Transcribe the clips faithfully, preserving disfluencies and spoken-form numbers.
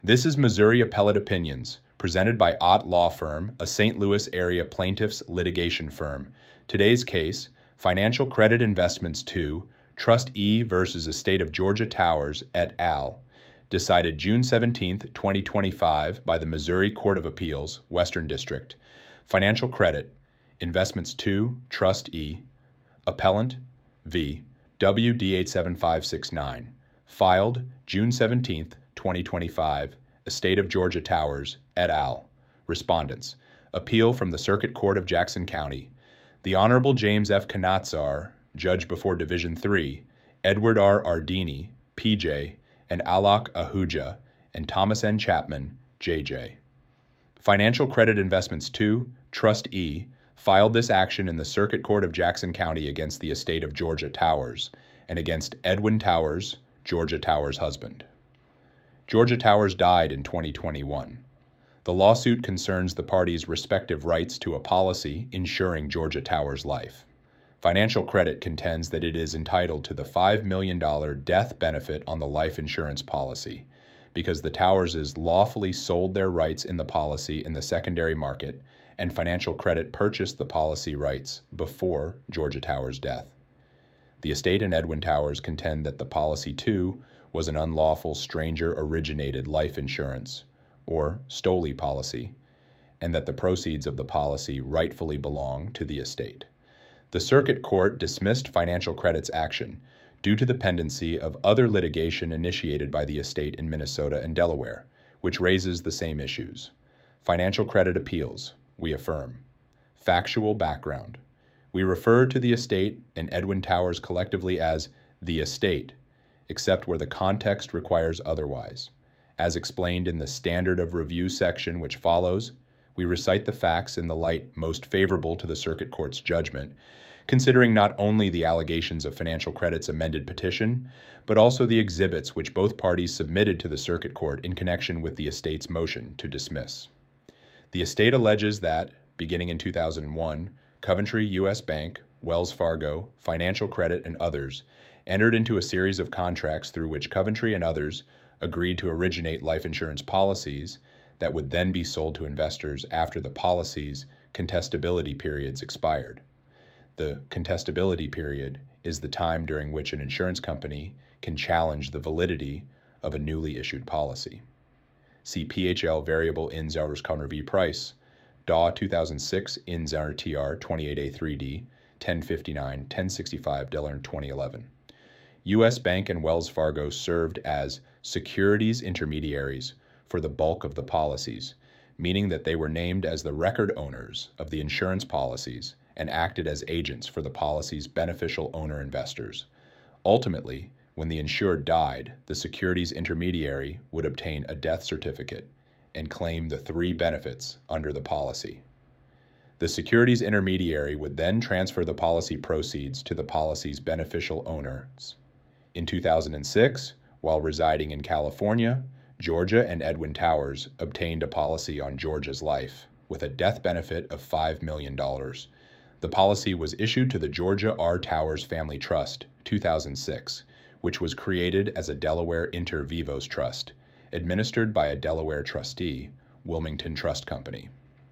This is Missouri Appellate Opinions, presented by Ott Law Firm, a Saint Louis area plaintiffs litigation firm. Today's case, Financial Credit Investments two, Trust E versus Estate of Georgia Towers et al., decided June seventeenth, twenty twenty-five by the Missouri Court of Appeals, Western District. Financial Credit, Investments two, Trust E, Appellant v. W D eight seven five six nine, filed June seventeenth, twenty twenty-five, Estate of Georgia Towers et al. Respondents. Appeal from the Circuit Court of Jackson County. The Honorable James F. Kanatsar, Judge before Division three, Edward R. Ardini, P J, and Alok Ahuja, and Thomas N. Chapman, J J. Financial Credit Investments two, Trust E, filed this action in the Circuit Court of Jackson County against the estate of Georgia Towers and against Edwin Towers, Georgia Towers' husband. Georgia Towers died in twenty twenty-one. The lawsuit concerns the parties' respective rights to a policy insuring Georgia Towers' life. Financial Credit contends that it is entitled to the five million dollars death benefit on the life insurance policy because the Towerses lawfully sold their rights in the policy in the secondary market, and Financial Credit purchased the policy rights before Georgia Towers' death. The estate and Edwin Towers contend that the policy, too, was an unlawful stranger-originated life insurance, or S T O L I policy, and that the proceeds of the policy rightfully belong to the estate. The Circuit Court dismissed Financial Credit's action due to the pendency of other litigation initiated by the estate in Minnesota and Delaware, which raises the same issues. Financial Credit appeals. We affirm. Factual background. We refer to the estate and Edwin Towers collectively as the estate, except where the context requires otherwise. As explained in the standard of review section which follows, we recite the facts in the light most favorable to the Circuit Court's judgment, considering not only the allegations of Financial Credit's amended petition, but also the exhibits which both parties submitted to the Circuit Court in connection with the estate's motion to dismiss. The estate alleges that, beginning in two thousand one, Coventry U S Bank, Wells Fargo, Financial Credit, and others entered into a series of contracts through which Coventry and others agreed to originate life insurance policies that would then be sold to investors after the policy's contestability periods expired. The contestability period is the time during which an insurance company can challenge the validity of a newly issued policy. See P H L Variable in Zaudersconner v. Price, D A W two thousand six in Zauner T R twenty-eight A three D, ten fifty-nine, ten sixty-five, Delaware twenty eleven. U S Bank and Wells Fargo served as securities intermediaries for the bulk of the policies, meaning that they were named as the record owners of the insurance policies and acted as agents for the policy's beneficial owner investors. Ultimately, when the insured died, the securities intermediary would obtain a death certificate and claim the three benefits under the policy. The securities intermediary would then transfer the policy proceeds to the policy's beneficial owners. In two thousand six, while residing in California, Georgia and Edwin Towers obtained a policy on Georgia's life with a death benefit of five million dollars. The policy was issued to the Georgia R. Towers Family Trust, two thousand six, which was created as a Delaware inter vivos trust, administered by a Delaware trustee, Wilmington Trust Company.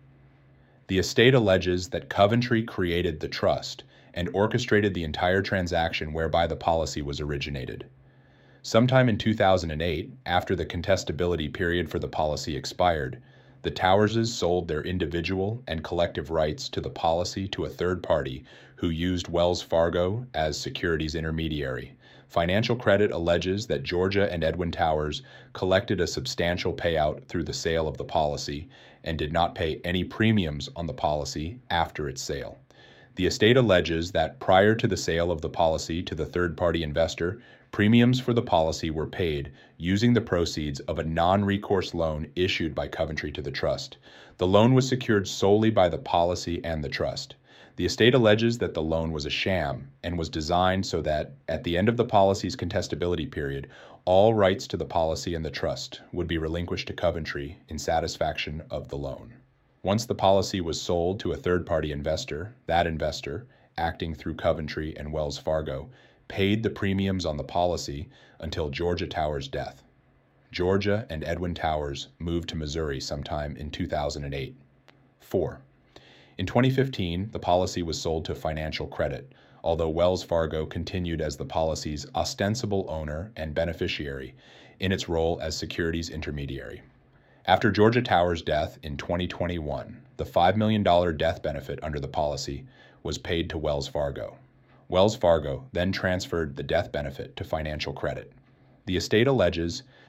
The estate alleges that Coventry created the trust and orchestrated the entire transaction whereby the policy was originated. Sometime in two thousand eight, after the contestability period for the policy expired, the Towerses sold their individual and collective rights to the policy to a third party who used Wells Fargo as securities intermediary. Financial Credit alleges that Georgia and Edwin Towers collected a substantial payout through the sale of the policy and did not pay any premiums on the policy after its sale. The estate alleges that prior to the sale of the policy to the third-party investor, premiums for the policy were paid using the proceeds of a non-recourse loan issued by Coventry to the trust. The loan was secured solely by the policy and the trust. The estate alleges that the loan was a sham and was designed so that, at the end of the policy's contestability period, all rights to the policy and the trust would be relinquished to Coventry in satisfaction of the loan. Once the policy was sold to a third-party investor, that investor, acting through Coventry and Wells Fargo, paid the premiums on the policy until Georgia Towers' death. Georgia and Edwin Towers moved to Missouri sometime in two thousand eight. Four. In twenty fifteen, the policy was sold to Financial Credit, although Wells Fargo continued as the policy's ostensible owner and beneficiary in its role as securities intermediary. After Georgia Towers' death in twenty twenty-one, the five million dollars death benefit under the policy was paid to Wells Fargo. Wells Fargo then transferred the death benefit to Financial Credit. The estate alleges